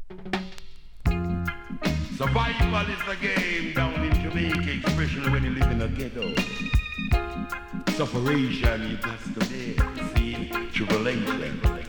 Survival is the game down in Jamaica, especially when you live in a ghetto. Sufferation, you just today, see, tribulation.